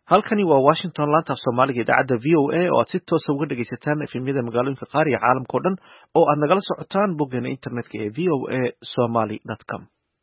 halkani waa Washington laanta af Soomaaliga idaacadda VOA oo aad si toos ah uga dhageysataan efemyada magaalooyinka qaar iyo caalamka oo dhan oo aad nagala socotaan boggeena internetka ee voasomali.com.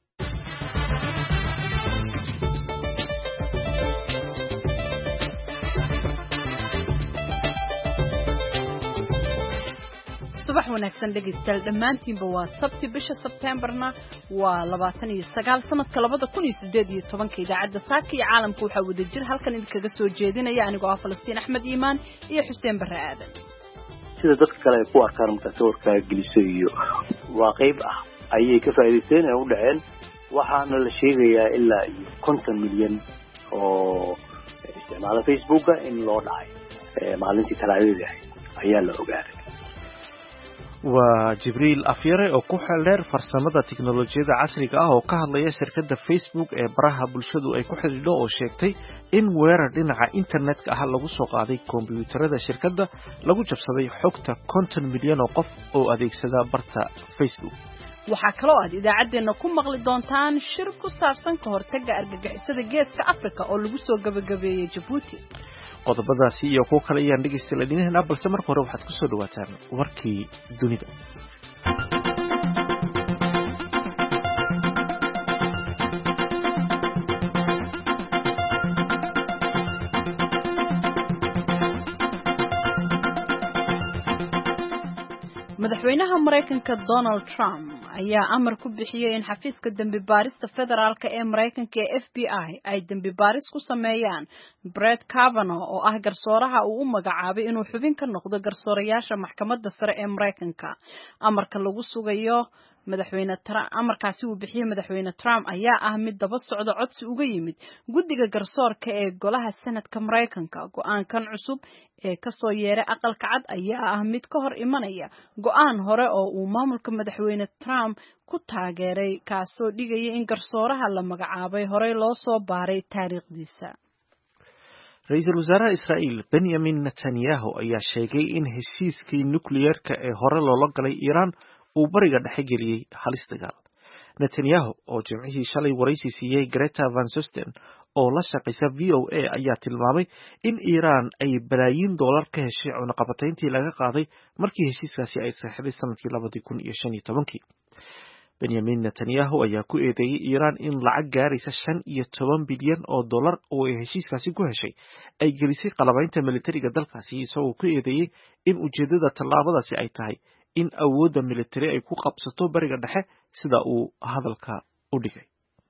subax wanaagsan dhegeystayaal dhammaantiinba waa sabti bisha Sebteembarna waa 29 sanadka 2018 idaacadda saaka iyo caalamka waxa wada jir halkan idinkaga soo jeedinaya anigoo ah Falastiin Axmed Iimaan iyo Xuseen Barre Aadan sida dadka kale ay ku arkaan marka sawirka geliso iyo waa qayb ah ayay ka faa'iideysteen oo u dhaceen waxaana la sheegayaa ilaa 50 milyan oo isticmaala Facebook in loo dhacay maalintii Talaadada ayaa la ogaaday waa Jibriil Afyare oo ku xeeldheer farsamada tiknoolajiyada casriga ah oo ka hadlaya shirkadda Facebook ee baraha bulshadu ay ku xidhiidho oo sheegtay in weerar dhinaca internetka ah lagu soo qaaday kombiyuutarada shirkadda lagu jabsaday xogta 50 milyan oo qof oo adeegsada barta Facebook. waxaa kaloo aad idaacadeena ku maqli doontaan shir ku saabsan ka hortagga argagixisada geeska Afrika oo lagu soo gabagabeeyay Djibouti. qodobadaasi iyo kuwa kale ayaan dhegeystayaal balse marka hore waxaad ku soo dhawaataan warkii dunida. madaxweynaha Mareykanka Donald Trump ayaa amar ku bixiyay in xafiiska dambi baarista federaalka ee Mareykanka ee FBI ay dambi baaris ku sameeyaan Brett Kavanaugh oo ah garsooraha uu u magacaabay inuu xubin ka noqdo garsoorayaasha maxkamadda sare ee Mareykanka. amarka lagu sugayo amarkaasi uu bixiyay madaxweyne Trump ayaa ah mid daba socda codsi uga yimid guddiga garsoorka ee golaha Senadka Mareykanka. go'aankan cusub ee ka soo yeeray aqalka cad ayaa ah mid ka hor imanaya go'aan hore oo uu maamulka madaxweyne Trump ku taageeray kaasoo dhigaya in garsooraha la magacaabay horey loo soo baaray taariikhdiisa. Ra'iisul Wasaaraha Israa'iil Benjamin Netanyahu ayaa sheegay in heshiiskii nukliyeerka ee hore loola galay Iran uu bariga dhexe geliyay halis dagaal. Netanyahu oo jimcihii shalay waraysi siiyay Greta Van Susteren oo la shaqeysa VOA ayaa tilmaamay in Iran ay balaayiin dollar ka heshay cunaqabatayntii laga qaaday markii heshiiskaasi ay saxiixday sanadkii 2015. Benjamin Netanyahu ayaa ku eedeeyay Iran in lacag gaaraysa 15 bilyan oo dollar oo ay heshiiskaasi ku heshay ay gelisay qalabaynta militariga dalkaasi isagoo ku eedeeyay in ujeedada tallaabadaasi ay tahay in awoodda militari ay ku qabsato bariga dhexe sida uu hadalka u dhigay.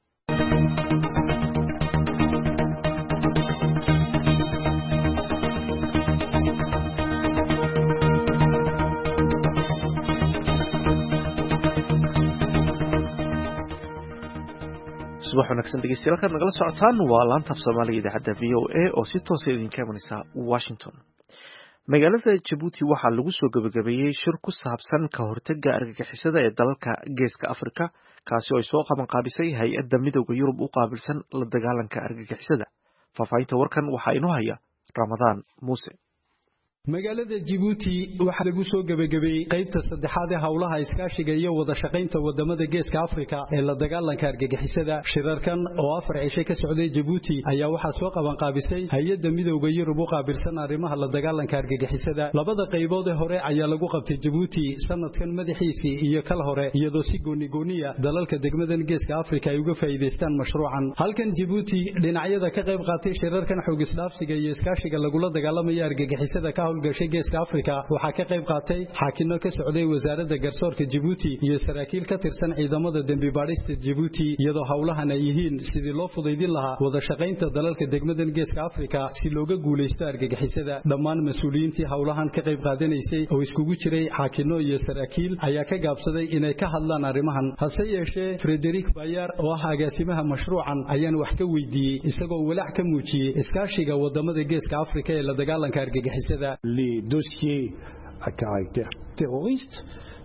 subax wanaagsan dhegeystayaal halkaad nagala socotaan waa laanta af Soomaaliga idaacadda VOA oo si toos ah idinka imanaysa Washington. magaalada Djibouti waxaa lagu soo gabagabeeyay shir ku saabsan ka hortagga argagixisada ee dalalka geeska Afrika kaasi oo ay soo qaban qaabisay hay'adda midowga Yurub u qaabilsan la dagaalanka argagixisada. faafahinta warkan waxaa inoo haya Ramadaan Muuse. magaalada Djibouti waxa lagu soo gabagabeeyay qaybta saddexaad ee hawlaha iskaashiga iyo wada shaqaynta wadamada geeska Afrika ee la dagaalanka argagixisada. shirarkan oo afar cisho ka socday Djibouti ayaa waxa soo qaban qaabisay hay'adda midowga Yurub u qaabilsan arrimaha la dagaalanka argagixisada. labada qaybood ee hore ayaa lagu qabtay Djibouti sanadkan madaxiisii iyo kala hore iyadoo si gooni-gooniya dalalka degmadan geeska Afrika ay uga faa'iideystaan mashruucan. halkan Djibouti dhinacyada ka qayb qaatay shirarkan xoog isdhaafsiga iyo iskaashiga lagula dagaalamaya argagixisada ka howlgashay geeska Afrika waxaa ka qayb qaatay xaakino ka socday wasaaradda garsoorka Djibouti iyo saraakiil ka tirsan ciidamada dambi baadhista Djibouti iyadoo hawlahan ay yihiin sidii loo fudaydin lahaa wada shaqaynta dalalka degmadan geeska Afrika si looga guuleysto argagixisada. dhammaan mas'uuliyiintii hawlahan ka qayb qaadanaysay oo iskugu jiray xaakino iyo saraakiil ayaa ka gaabsaday inay ka hadlaan arrimahan. hase yeeshee Frederick Bayar oo ah agaasimaha mashruucan ayaan wax ka weydiiyey isagoo walaac ka muujiyay iskaashiga wadamada geeska Afrika ee la dagaalanka argagixisada. Les dossiers à caractère terroriste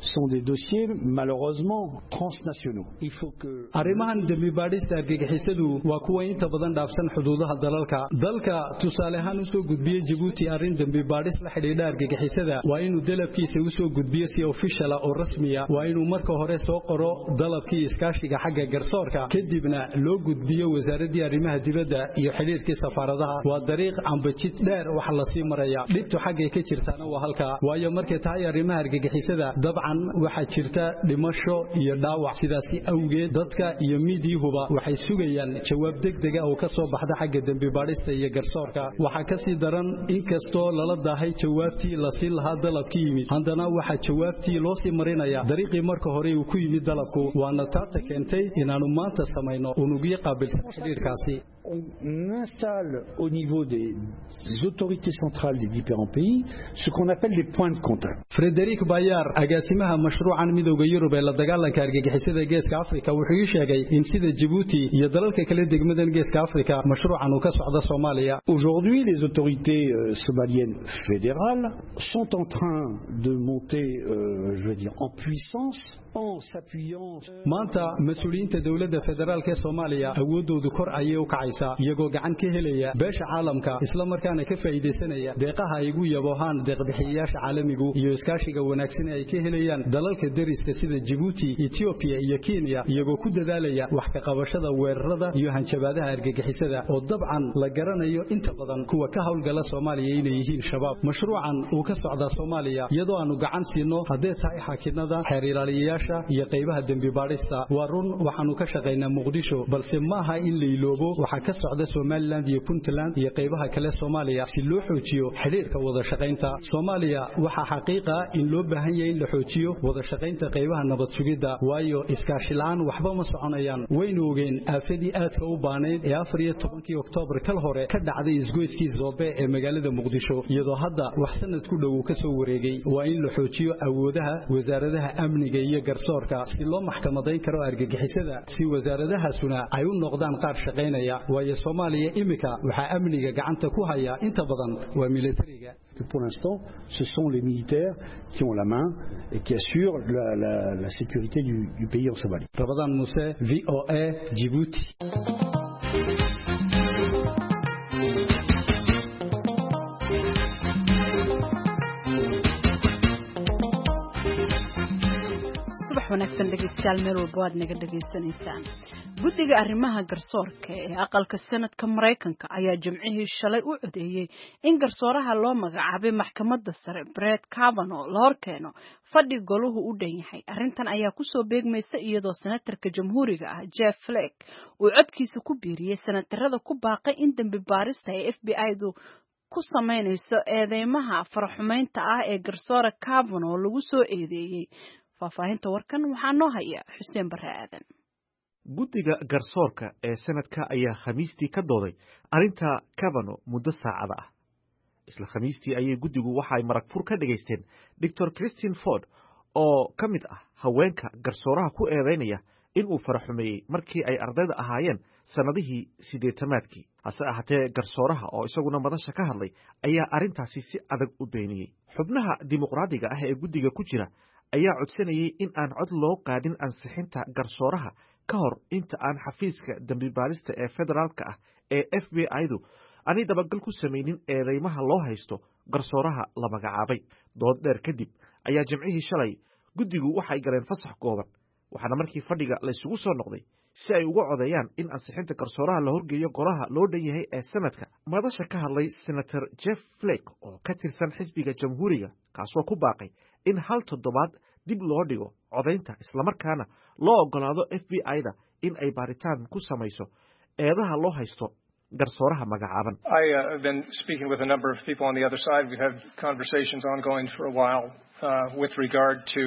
sont des dossiers malheureusement transnationaux. Il faut que arrimahan dambi baadhista argagixisadu waa kuwa inta badan dhaafsan xuduudaha dalka tusaale ahaan u soo gudbiyay Djibouti arrin dambi baadhis la xidhiidha argagixisada waa inuu dalabkiisa u soo gudbiyo si official oo rasmi ah waa inuu marka hore soo qoro dalabkii iskaashiga xagga garsoorka kadibna loo gudbiyo wasaaradda arrimaha dibadda iyo xiriirka safaaradaha waa dariiq ambajid dheer wax la sii maraya dhibtu xagga ka jirtana waa halka waayo markay tahay arrimaha argagixisada dabcan waxa jirta dhimasho iyo dhaawac sidaasi awgeed dadka iyo miidiyuhuba waxay sugayaan jawaab degdeg ah oo ka soo baxda xagga dambi baadhista iyo garsoorka waxa ka sii daran inkastoo lala daahay jawaabtii la siin lahaa dalabkii yimid haddana waxa jawaabtii loo sii marinaya dariiqii marka hore uu ku yimid dalabku waana taata keentay inaanu maanta samayno unugyo qaabilsan xiriirkaasi on installe au niveau des autorités centrales des différents pays ce qu'on appelle les points de contact. Frédéric Bayard agaasimaha mashruucan midowga Yurub ee la dagaalanka argagixisada Geeska Afrika wuxuu sheegay in sida Djibouti iyo dalalka kale degmadan Geeska Afrika mashruucan uu ka socdo Soomaaliya. Aujourd'hui les autorités somaliennes fédérales sont en train de monter je veux dire en puissance en s'appuyant maanta mas'uuliyiinta dawladda federaalka Soomaaliya awoodoodu kor ayay u kacaysaa iyagoo gacan ka helaya beesha caalamka isla markaana ka faa'iideysanaya deeqaha ay ugu yabohaan deeq-bixiyayaasha caalamigu iyo iskaashiga wanaagsan ay ka helayaan dalalka dariska sida Djibouti, Ethiopia iyo Kenya iyagoo ku dadaalaya wax ka qabashada weerarada iyo hanjabaadaha argagixisada oo dabcan la garanayo inta badan kuwa ka hawlgala Soomaaliya inay yihiin shabaab mashruucan uu ka socda Soomaaliya iyadoo aanu gacan siino haddii tahay xakinada xeer ilaaliyayaasha iyo qaybaha dambi baadhista waa run waxaanu ka shaqeynaa Muqdisho balse maaha in la iloobo waxa ka socda Somaliland iyo Puntland iyo qaybaha kale Soomaaliya si loo xoojiyo xiriirka wada shaqeynta Soomaaliya waxa xaqiiqa in loo baahan yahay in la xoojiyo wada shaqeynta qaybaha nabad sugidda waayo iskaashi la'aan waxba ma soconayaan waynu ogeen aafadii aadka u baaneed ee 14 Oktoobar kal hore ka dhacday isgoyskii Zobe ee magaalada Muqdisho iyadoo hadda wax sanad ku dhow ka soo wareegay waa in la xoojiyo awoodaha wasaaradaha amniga iyo garsoorka si loo maxkamadeyn karo argagixisada si wasaaradahaasuna ay u noqdaan qaar shaqeynaya waayo Soomaaliya imika waxa amniga gacanta ku haya inta badan waa militariga pour l'instant ce sont les militaires qui ont la main et qui assurent la sécurité du pays en Somalie. Ramadan Moussa VOA Djibouti. wanaagsan dhegeystayaal meel walba waad naga dhageysanaysaan guddiga arrimaha garsoorka ee aqalka sanadka Mareykanka ayaa jimcihii shalay u codeeyay in garsooraha loo magacaabay maxkamadda sare Brett Kavanaugh la horkeeno fadhi goluhu u dhan yahay arrintan ayaa ku soo beegmaysa iyadoo senatarka jamhuuriga ah Jeff Flake uu codkiisa ku biiriyay senatarada ku baaqay in dambi baarista ee FBI-du ku sameynayso eedeymaha faraxumeynta ah ee garsoore Kavanaugh lagu soo eedeeyay faafahinta warkan waxaa noo haya Xuseen Barre Aadan guddiga garsoorka ee sanadka ayaa khamiistii ka dooday arrinta Kavanaugh muddo saacada ah isla khamiistii ayay guddigu waxay marag fur ka dhageysteen Dr. Christine Ford oo ka mid ah haweenka garsooraha ku eedeynaya inuu faraxumeeyey markii ay ardayda ahaayeen sanadihii 80-maadkii hase ahaatee garsooraha oo isaguna madasha ka hadlay ayaa arrintaasi si adag u beeniyey xubnaha dimuqraadiga ah ee guddiga ku jira ayaa codsanayay in aan cod loo qaadin ansixinta garsooraha ka hor inta aan xafiiska dambi baarista ee federaalka ah ee FBI-du aanay dabagal ku samaynin eedeymaha loo haysto garsooraha la magacaabay dood dheer kadib ayaa jimcihii shalay guddigu waxay galeen fasax kooban waxaana markii fadhiga la isugu soo noqday si ay uga codeeyaan in ansixinta garsooraha la horgeeyo golaha loo dhan yahay ee sanadka madasha ka hadlay senator Jeff Flake oo ka tirsan xisbiga jamhuuriga kaasoo ku baaqay in hal toddobaad dib loo dhigo codeynta isla markaana loo ogolaado FBI-da in ay baaritaan ku samayso eedaha loo haysto garsooraha magacaaban. I have been speaking with a number of people on the other side. We've had conversations ongoing for a while with regard to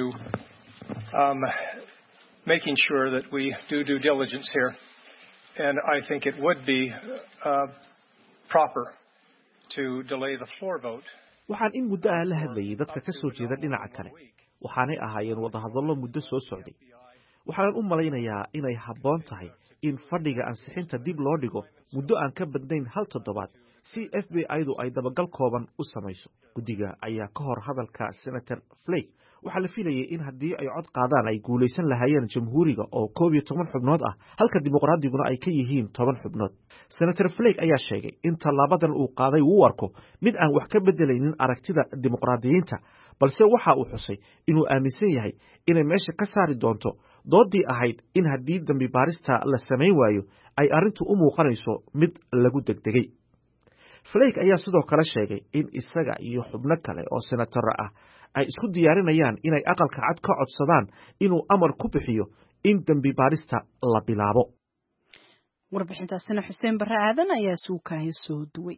making sure that we do due diligence here. And I think it would be proper to delay the floor vote. waxaan in muddo ah la hadlayay dadka ka soo jeeda dhinaca kale waxaanay ahaayeen wadahadallo muddo soo socday waxaan u malaynayaa inay habboon tahay in fadhiga ansixinta dib loo dhigo muddo aan ka badnayn hal toddobaad si FBI-du ay dabagal kooban u samayso guddiga ayaa ka hor hadalka senator Flake waxaa la filayay in haddii ay cod qaadaan ay guulaysan lahaayeen jamhuuriga oo 11 xubnood ah halka dimuqraadiyaguna ay ka yihiin 10 xubnood. senator Flake ayaa sheegay in tallaabadan uu qaaday uu arko mid aan wax ka bedelaynin aragtida dimuqraadiyiinta, balse waxa uu xusay inuu aaminsan yahay inay meesha ka saari doonto doodii ahayd in haddii dambi baarista la samayn waayo ay arrintu u muuqanayso mid lagu degdegay. Flake ayaa sidoo kale sheegay in isaga iyo xubno kale oo senator ah ay isku diyaarinayaan inay aqalka cad ka codsadaan inuu amar ku bixiyo in dambi baarista la bilaabo. warbixintaasina Xuseen Barre Aadan ayaa suukahay soo duway.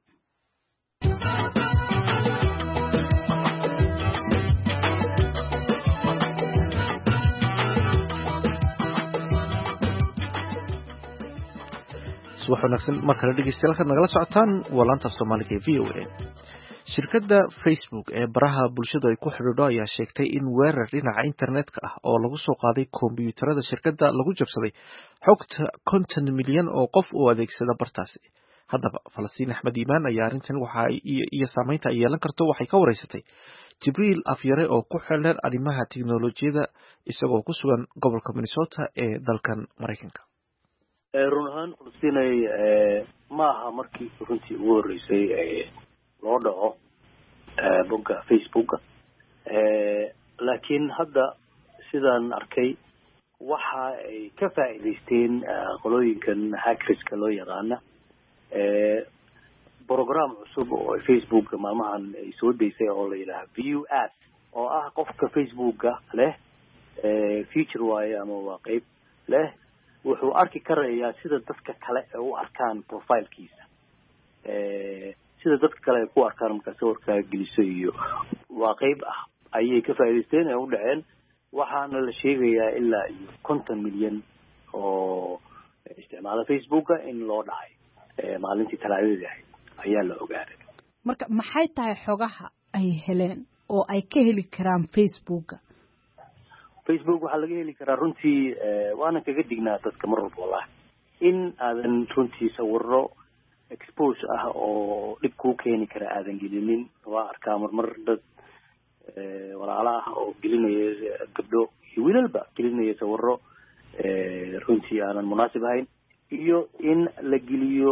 wax wanaagsan markale dhegeystayaal nagala socotaan waa laanta Soomaaliga ee VOA. shirkadda Facebook ee baraha bulshada ay ku xidhiidho ayaa sheegtay in weerar dhinaca internetka ah oo lagu soo qaaday kombiyuutarada shirkadda lagu jabsaday xogta 50 milyan oo qof u adeegsada bartaasi. haddaba Falastiin Axmed Iimaan ayaa arrintan waxa iyo saameynta ay yeelan karto waxay ka wareysatay Jibriil Afyare oo ku xeeldheer arrimaha tiknoolajiyada isagoo ku sugan gobolka Minnesota ee dalkan Mareykanka. run ahaan Falastiin ma aha markii runtii ugu horeysay loo dhaco bogga Facebook laakiin hadda sidaan arkay waxa ay ka faa'iideysteen qolooyinkan hackerska loo yaqaana program cusub oo Facebook maalmahan ay soo deysay oo la yiraahdo View Ads oo ah qofka Facebook leh feature waaye ama waa qayb leh wuxuu arki karayaa sida dadka kale ay u arkaan profile-kiisa sida dadka kale ay ku arkaan marka sawirka geliso iyo waa qayb ah ayay ka faa'iideysteen ee u dhaceen waxaana la sheegayaa ilaa 50 milyan oo isticmaala Facebook in loo dhacay maalintii talaadada ayaa la ogaaday. marka maxay tahay xogaha ay heleen oo ay ka heli karaan Facebook waxaa laga heli karaa runtii waana kaga dignaa dadka mar walba wallahi in aadan runtii sawirro expose ah oo dhib kuu keeni kara aadan gelinin. waa arkaa marmar dad walaala ah oo gelinaya gabdho iyo wiilalba gelinaya sawirro runtii aanan munaasib ahayn iyo in la geliyo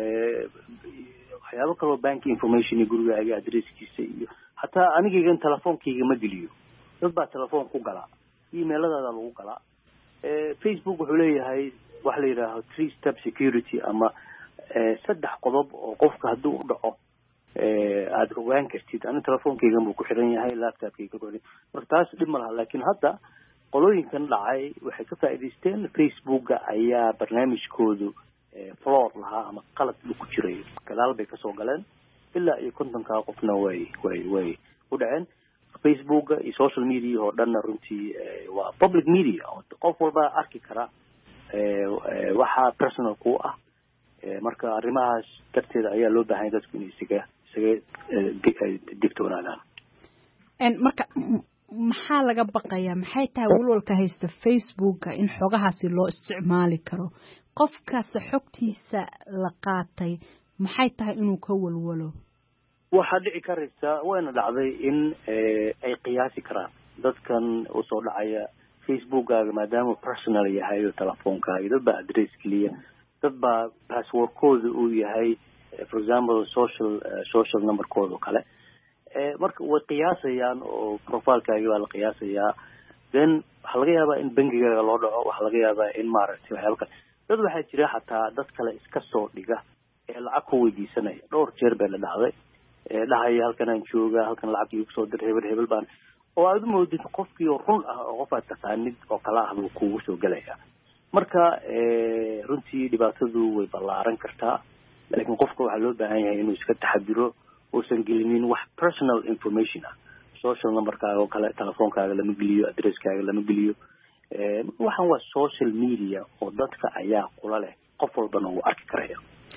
waxyaabo kale oo bank information gurigaaga addresskiisa iyo hataa anigaygan telefoonkayga ma geliyo. dad baa telefoon ku gala emailadaada lagu galaa. Facebook wuxuu leeyahay wax la yiraahdo 3-step security ama 3 qodob oo qofka hadduu u dhaco aad ogaan kartid. ana telefoonkayga buu ku xiran yahay laptopkayga ku xiran marka taas dhib ma laha laakiin hadda qolooyinkan dhacay waxay ka faa'iideysteen Facebook ayaa barnaamijkoodu floor lahaa ama qalad ku jiray gadaal bay ka soo galeen ilaa iyo 50 qofna way u dhaceen. Facebook iyo social media oo dhan runtii waa public media qof walba arki kara waxa personal ku ah marka arrimahaas darteeda ayaa loo baahan dadku inay isaga digtoonaadaan. marka maxaa laga baqayaa maxay tahay walwalka haysta Facebook in xogahaasi loo isticmaali karo qofkaas xogtiisa la qaatay maxay tahay inuu ka walwalo. waxaa dhici karaysa wayna dhacday in ay qiyaasi karaan dadkan u soo dhacaya Facebook-gaaga maadaama personal yahay oo telefoonkaaga dad baa address keliya dad baa password-kooda uu yahay for example social number-kooda oo kale marka way qiyaasayaan oo profile-kaaga baa la qiyaasayaa then waxaa laga yaabaa in bangigaaga loo dhaco waxaa laga yaabaa in maaragtay waxyaaba kale dad waxaa jira xataa dad kale iska soo dhiga ee lacag ku weydiisanaya dhowr jeer bay la dhacday dhahaya halkan aan jooga halkan lacag igu soo dir hebel baan oo aad u moodid qofkii oo run ah oo qof aad taqaanid oo kala ah buu kugu soo gelaya marka runtii dhibaatadu way ballaaran kartaa laakiin qofka waxaa loo baahan yahay inuu iska taxadiro uusan gelinin wax personal information ah social numberkaaga oo kale telefoonkaaga lama geliyo addresskaaga lama geliyo waxaan waa social media oo dadka ayaa kula leh qof walbana wuu arki karaya.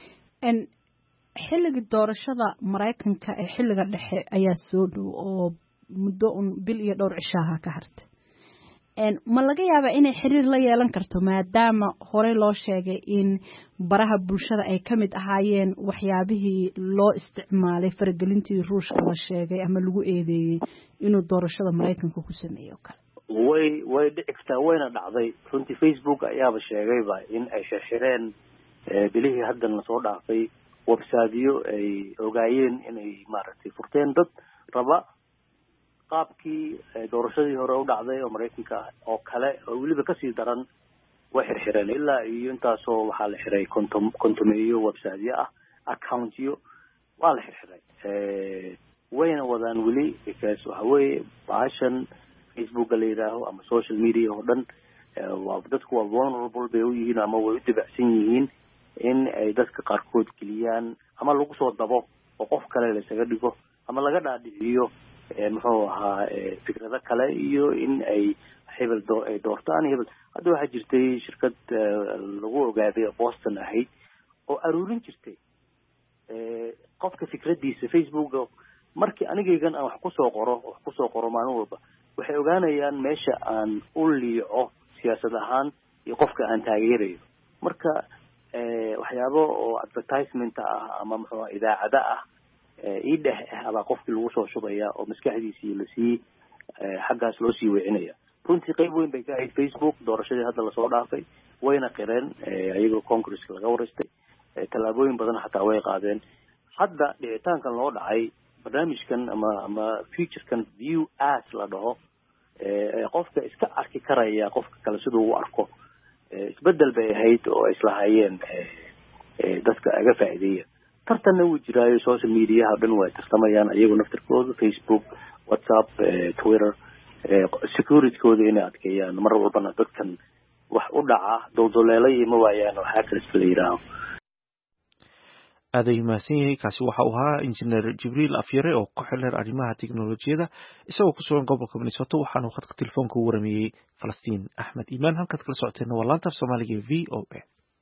xilliga doorashada Mareykanka ee xilliga dhexe ayaa soo dhow oo muddo bil iyo dhowr cishaha ka hartay ma laga yaabaa inay xiriir la yeelan karto maadaama hore loo sheegay in baraha bulshada ay ka mid ahaayeen waxyaabihii loo isticmaalay faragelintii Ruushka la sheegay ama lagu eedeeyay inuu doorashada Mareykanka ku sameeyo kale way dhictaa wayna dhacday runtii Facebook ayaaba sheegayba in ay xirxireen bilihii hadda la soo dhaafay website-yo ay ogaayeen inay maaragtay furteen dad raba qaabkii doorashadii hore u dhacday oo Mareykanka oo kale oo waliba ka sii daran way xirxireen ilaa iyo intaasoo waxaa la xiray kontomeeyo website-yo ah account-yo waa la xirxiray wayna wadaan weli because waxa weeye baashan Facebook la yiraahdo ama social media oo dhan waa dadku waa vulnerable bay u yihiin ama way u dibacsan yihiin in ay dadka qaarkood geliyaan ama lagu soo dabo oo qof kale la isaga dhigo ama laga dhaadhiciyo muxuu ahaa fikrado kale iyo in ay hebel doortaan hebel hadda waxaa jirtay shirkad lagu ogaaday Boston ahayd oo aruurin jirtay qofka fikradiisa Facebook markii anigaygan aan wax ku soo qoro maalin walba waxay ogaanayaan meesha aan u liico siyaasad ahaan iyo qofka aan taageerayo marka waxyaabo oo advertisement ah ama muxuu idaacada ah ideh aba qofkii lagu soo shubaya oo maskaxdiisii la sii xaggaas loo sii weecinaya runtii qayb weyn bay ka ahayd Facebook doorashadii hadda la soo dhaafay wayna qireen ayagoo Congress laga wareystay talaabooyin badan xataa way qaadeen hadda dhicitaankan loo dhacay barnaamijkan ama featurekan view as la dhaho qofka iska arki karaya qofka kale sidoo uu arko isbedel bay ahayd oo islahaayeen dadka aga faa'iideeya tartanna wuu jiraayo social media dhan way tartamayaan ayagoo naftirkooda Facebook WhatsApp Twitter security-kooda inay adkeeyaan mar walbana dadkan wax u dhaca dowdoleelay ma waayaan waxa kale isla yiraahdo aday mahadsan yahay kaasi waxa uu ahaa injineer Jibriil Afyare oo ku xilheer arrimaha tiknoolajiyada isagoo ku sugan gobolka Minnesota waxaana uu khadka telefoonka u waramayay Falastiin Axmed Iimaan halkaad kala socoteen waa laanta Soomaaliga VOA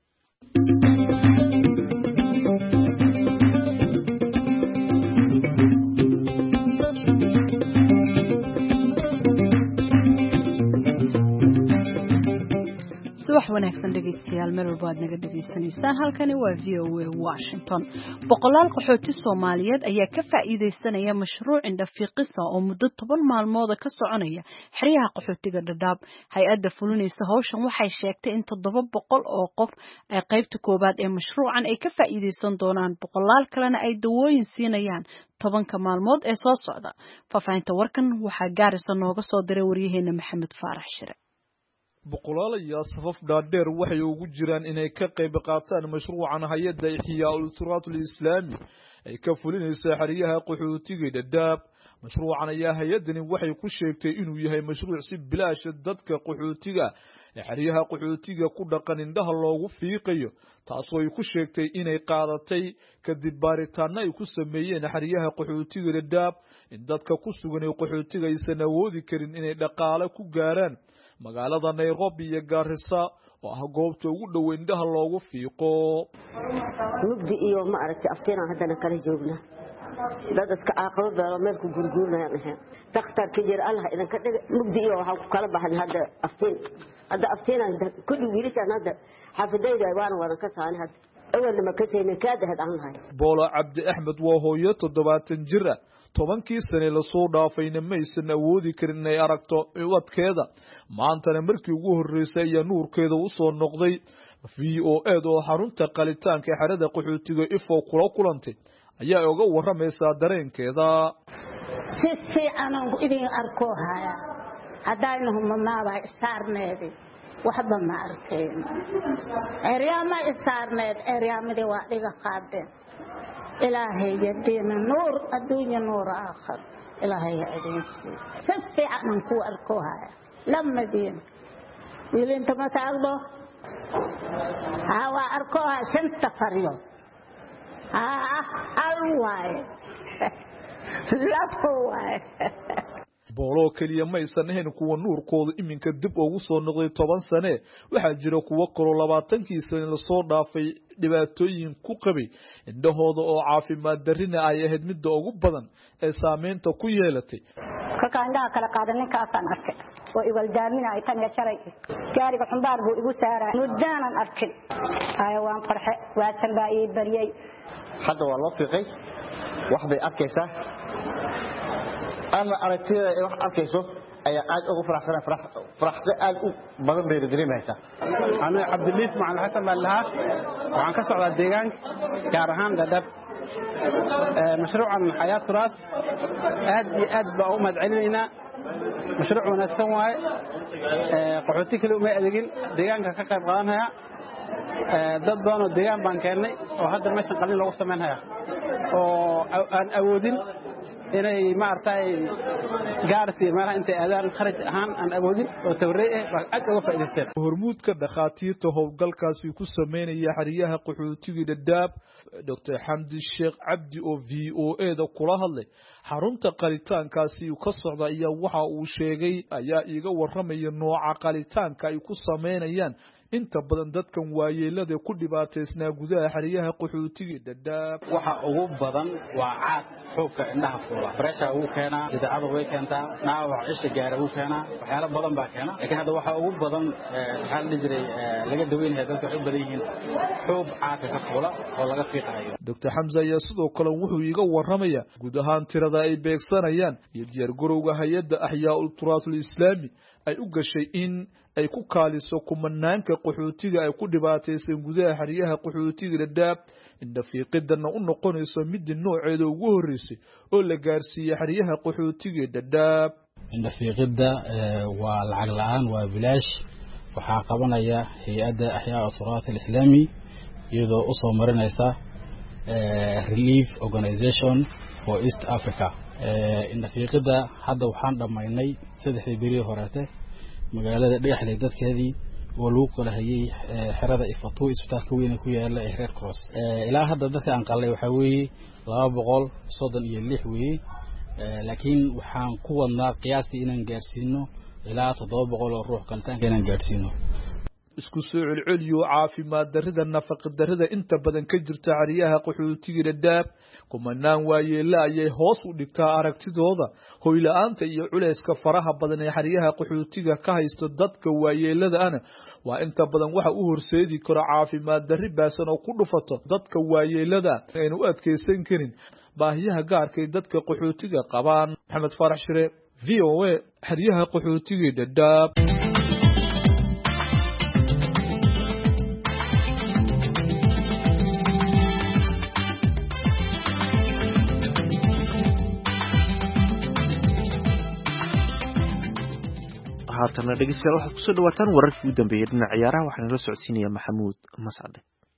wax wanaagsan dhageystayaal meel walba aad naga dhageysanaysaan halkani waa VOA Washington boqolaal qaxooti Soomaaliyeed ayaa ka faa'iideysanaya mashruuc indhafiiqisa oo muddo 10 maalmood ka soconaya xeryaha qaxootiga Dadaab hay'adda fulinaysa hawshan waxay sheegtay in 700 oo qof ay qaybta koobaad ee mashruucan ay ka faa'iideysan doonaan boqolaal kalena ay dawooyin siinayaan 10 maalmood ee soo socda faafahinta warkan waxaa gaarisa nooga soo diray wariyaheena Maxamed Faarax Shire boqolaal ayaa safaf dhaadheer waxay ugu jiraan inay ka qayb qaataan mashruucan hay'adda Ihyaa ul-Siraat al-Islaami ay ka fulinaysa xeryaha qaxootiga Dadaab mashruucan ayaa hay'adani waxay ku sheegtay inuu yahay mashruuc si bilaash dadka qaxootiga xeryaha qaxootiga ku dhaqan indhaha loogu fiiqayo taasoo ay ku sheegtay inay qaadatay kadib baaritaan ay ku sameeyeen xeryaha qaxootiga Dadaab in dadka ku sugan qaxootiga aysan awoodi karin inay dhaqaale ku gaaraan magaalada Nairobi iyo Garissa oo ah goobta ugu dhow indhaha loogu fiiqo mugdi iyo ma aragtay afteena hadana kala joogna dad iska aqoon beelo meel ku gurguurnayaan dhakhtarka jir Allah idan ka dhig mugdi iyo waxa ku kala baxan hadda afteena kulli wiilashan hadda xafidayda waan wada ka saan hadda awal ma ka saynay kaada had aan lahay Boola Cabdi Axmed waa hooyo 70 jir ah 10 sano la soo dhaafayna maysan awoodi karin inay aragto wadkeeda maantana markii ugu horeysay ayaa nuurkeeda u soo noqday VOA oo xarunta qalitaanka xerada qaxootiga ifo kula kulantay ayaa uga waramaysaa dareenkeeda si fiican idin arko haya hadaynu maaba saarneedi waxba ma arkeen eryaama saarneed eryaamada waa dhiga qaadeen إلهي يدينا نور الدنيا نور آخر إلهي يدينا سفي عن قوة الكوها لما دين يلي انت ما تعرضوا هوا أركوها شنت فريو الواي لا فواي boolo kaliya ma aysan ahayn kuwa nuurkooda iminka dib ugu soo noqday 10 sane waxaa jira kuwa koro 20 sano la soo dhaafay dhibaatooyin ku qabay indhahooda oo caafimaad darrina ay ahayd mid ugu badan ee saameynta ku yeelatay ka kaandaa kala qaadan ninka aan arkay oo iwal daaminay tan ya sharay gaariga xumbaar buu igu saaray mudaanan arkay waan farxay waa sanbaa ii bariyay hadda waa loo fiiqay wax bay arkaysaa ama aragtida ay wax arkayso ayaa aad ugu faraxsan aad u badan bay dareemaysaa ana Cabdiliif Macalin Xasan Ballaha waxaan ka socdaa deegaanka gaar ahaan Dadab mashruucan Xayaat Turaas aad baa u madcelinayna mashruuc wanaagsan waaye qaxooti kale uma adeegin deegaanka ka qayb qaadanaya dad badan oo deegaan baan keenay oo hadda meeshan qalin lagu sameynaya oo aan awoodin inay maartay gaarsi meelaha intay aadaan kharaj ahaan aan awoodin oo tawareey ah aad uga faa'iideysteen hormuudka dhakhaatiirta howlgalkaasi ku sameynaya xariyaha qaxootiga Dadaab Dr. Xamdi Sheekh Cabdi oo VOA da kula hadlay xarunta qalitaankaasi ka socda ayaa waxa uu sheegay ayaa iiga waramaya nooca qalitaanka ay ku sameynayaan inta badan dadkan waayeelada ku dhibaataysnaa gudaha xariyaha qaxootiga Dadaab waxa ugu badan waa caad xoogga indhaha fuula pressure uu keena sidaacada way keentaa naawac isha gaar uu keena waxyaalo badan baa keena laakiin hadda waxa ugu badan xal dhijray laga daweynayo dadka u badan yihiin xoog caad ka fuula oo laga fiiqayo Dr. Hamza ayaa sidoo kale wuxuu iiga waramaya guud ahaan tirada ay beegsanayaan iyo diyaar garowga hay'adda Axyaa'ul Turaasul Islaami ay u gashay in ay ku kaaliso kumanaanka qaxootiga ay ku dhibaataysan gudaha xariyaha qaxootiga Dadaab inda fiiqidana u noqonayso mid nooceeda ugu horeysay oo la gaarsiiyay xariyaha qaxootiga Dadaab inda fiiqida waa lacag la'aan waa bilaash waxa qabanaya hay'adda Axyaa'ul Turaasul Islaami iyadoo u soo marinaysa Relief Organization for East Africa inda fiiqida hadda waxaan dhamaynay 3 beri horeete magaalada dhexdeeda dadkeedii oo lagu kala hayay xirada Ifatu isbitaalka weyn ku yaala ee Red Cross ilaa hadda dadka aan qalay waxa weeye 236 weeye laakiin waxaan ku wadnaa qiyaastii inaan gaarsiino ilaa 700 oo ruux qalitaanka inaan gaarsiino isku soo celceliyo caafimaad darrida nafaqo darrida inta badan ka jirta xariyaha qaxootiga Dadaab kumanaan waayeela ayay hoos u dhigtaa aragtidooda hoy la'aanta iyo culayska faraha badan ee xariyaha qaxootiga ka haysto dadka waayeelada ana waa inta badan waxa u horseedi kara caafimaad darri baasan oo ku dhufato dadka waayeelada aynu u adkeysan karin baahiyaha gaarka ee dadka qaxootiga qabaan Maxamed Farax Shire VOA xariyaha qaxootiga Dadaab haatana dhegeystayaal waxaad kusoo dhawaataan wararkii ugu dambeeyay dhinaca ciyaaraha waxaana la socodsiinaya Maxamuud Mascade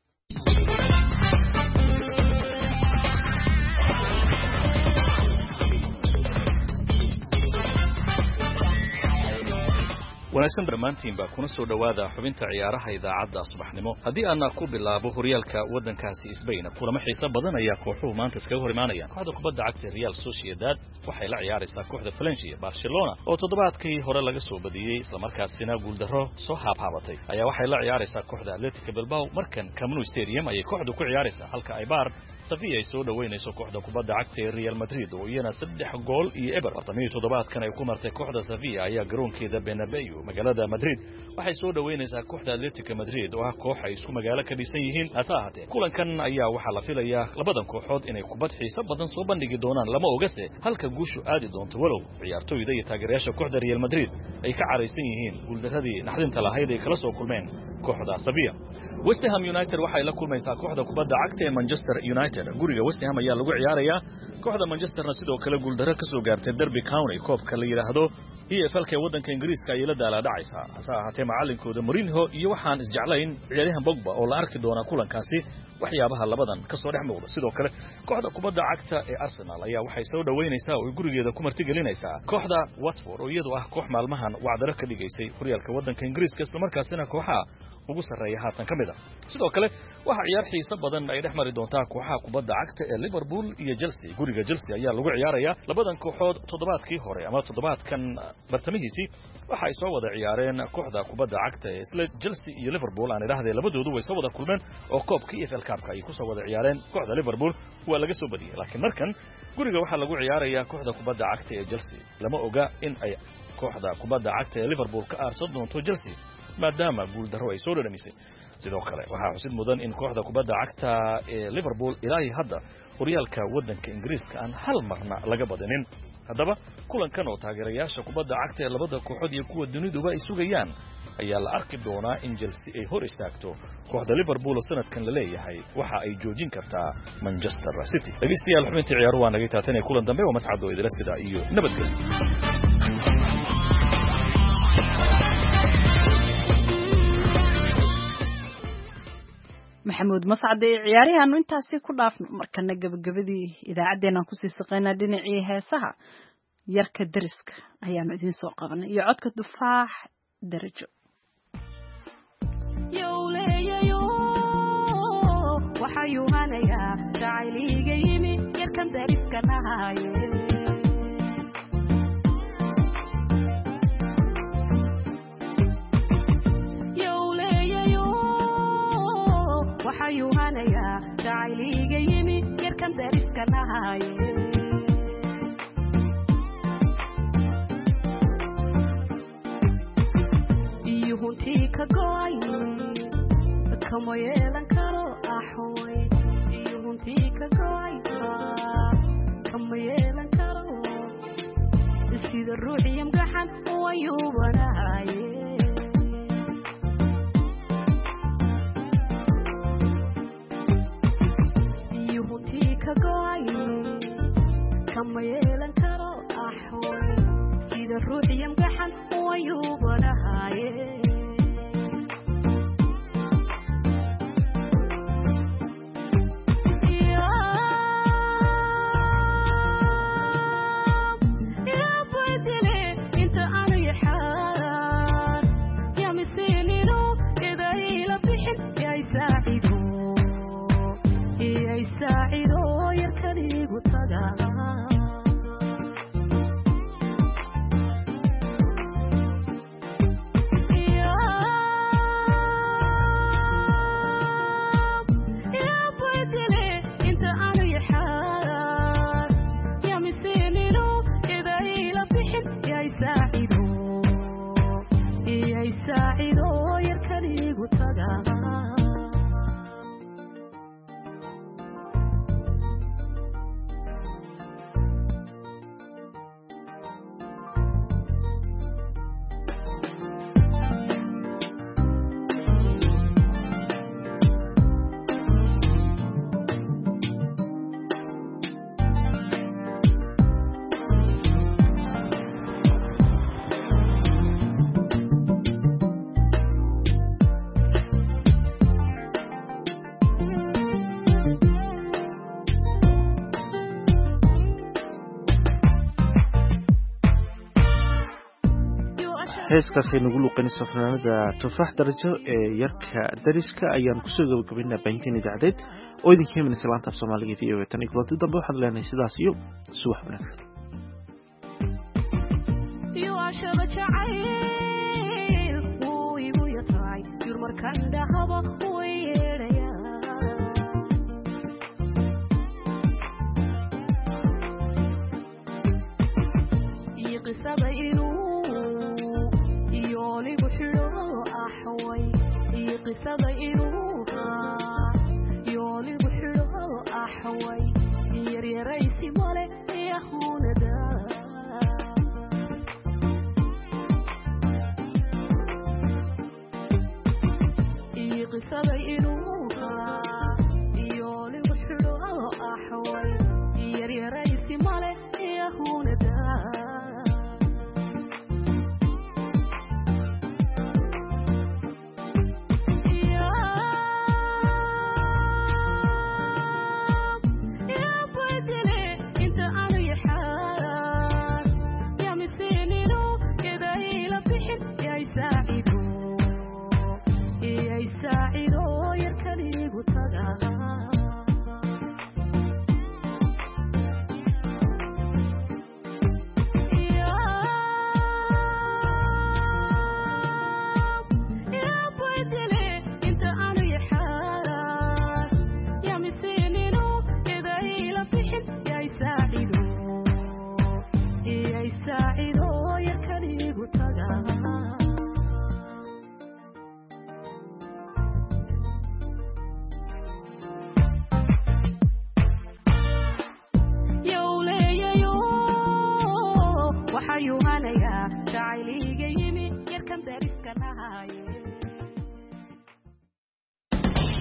wanaagsan dhammaantiinba kuna soo dhawaada xubinta ciyaaraha idaacadda subaxnimo haddii aan ku bilaabo horyaalka waddankaasi Spain kulamo xiiso badan ayaa kooxuhu maanta iskaga hor imaanayaan kooxda kubadda cagta Real Sociedad waxay la ciyaaraysaa kooxda Valencia Barcelona oo toddobaadkii hore laga soo badiyay isla markaasina guuldarro soo haabhaabatay ayaa waxay la ciyaaraysaa kooxda Athletic Bilbao markan Camp Nou Stadium ayay kooxdu ku ciyaaraysaa halka Eibar Sevilla ay soo dhaweynayso kooxda kubadda cagta ee Real Madrid oo iyana 3 gool iyo eber bartamii toddobaadkan ay ku martay kooxda Sevilla ayaa garoonkeeda Bernabeu magaalada Madrid waxay soo dhaweynaysaa kooxda Athletic Madrid oo ah koox ay isku magaalo ka dhisan yihiin asaahate kulankan ayaa waxa la filayaa labadan kooxood inay kubad xiiso badan soo bandhigi doonaan lama ogase halka guushu aadi doonto walow ciyaartooyda iyo taageerayaasha kooxda Real Madrid ay ka careysan yihiin guuldaradii naxdinta lahayd ay kala soo kulmeen kooxda Sevilla West Ham United waxay la kulmaysaa kooxda kubadda cagta ee Manchester United guriga West Ham ayaa lagu ciyaarayaa kooxda Manchesterna sidoo kale guuldarro ka soo gaartay Derby County koobka la yiraahdo EFL-ka waddanka Ingiriiska ay la daaladhacaysaa hase ahaatee macallinkooda Mourinho iyo waxaan isjeclayn ciyaaryahan Pogba oo la arki doona kulankaasi waxyaabaha labadan ka soo dhex muuqda sidoo kale kooxda kubadda cagta ee Arsenal ayaa waxay soo dhaweynaysaa oo gurigeeda ku martigelinaysaa kooxda Watford oo iyadu ah koox maalmahan wacdaro ka dhigaysay horyaalka waddanka Ingiriiska isla markaasina kooxaha ugu sareeya haatan kamida sidoo kale waxa ciyaar xiiso badan ay dhex mari doontaa kooxaha kubadda cagta ee Liverpool iyo Chelsea guriga Chelsea ayaa lagu ciyaarayaa labadan kooxood toddobaadkii hore ama toddobaadkan bartamihiisii waxa ay soo wada ciyaareen kooxda kubadda cagta ee isla Chelsea iyo Liverpool aan idhaahdee labadoodu way soo wada kulmeen oo koobka EFL Cup-ka ay ku soo wada ciyaareen kooxda Liverpool waa laga soo badiyay laakiin markan guriga waxa lagu ciyaarayaa kooxda kubadda cagta ee Chelsea lama oga in ay kooxda kubadda cagta ee Liverpool ka aarsan doonto Chelsea maadaama guuldarro ay soo dhadhamisay sidoo kale waxaa xusid mudan in kooxda kubadda cagta ee Liverpool ilaa hadda horyaalka waddanka Ingiriiska aan hal marna laga badinin haddaba kulankan oo taageerayaasha kubadda cagta ee labada kooxood iyo kuwa duniduba ay sugayaan ayaa la arki doonaa in Chelsea ay hor istaagto kooxda Liverpool sanadkan la leeyahay waxa ay joojin kartaa Manchester City. dhageystayaal xubintii ciyaaruhu waa naga taatanay kulan dambe oo mascad oo idila sida iyo nabadgelyo. maxamuud mascade ciyaariyaanu intaasi ku dhaafno markana gabagabadii idaacaddeenaan kusii saqaynaa dhinacii heesaha yarka dariska ayaanu idiin soo qabanay iyo codka Tufaax Darajo. waxayuu hanayaa jacayliga yimi yarkan dariska nahaye waxayuhanayaa jacayliga yimi yarkan dariska nahaye iyo huntii ka go'ay kama yeelan karo axoy iyo huntii ka go'ay kama yeelan karo sida ruuxiyam gaxan wayuubanahaye kama yeelan karo axoy sida ruuxiyam gaxan wayuubanahaye heeskaasi nagu luuqanaysa fanaanada Tufaax Darajo ee yarka dariska ayaan ku soo gabagabaynaa baahinteen idaacadeed oo idinka imanaysa laanta af Soomaaliga VOA tan iyo kulanti dambe waxaan leenahay sidaas iyo subax wanaagsan. iyo ashaba jacayl wuu igu yataay yurmarkan dhahaba way yeedhayaa iyo qisada inuu ligu xidho axway iyo qisada inuu yooligu xidho axway yaryaraysi male yahunada iyo qisada inuu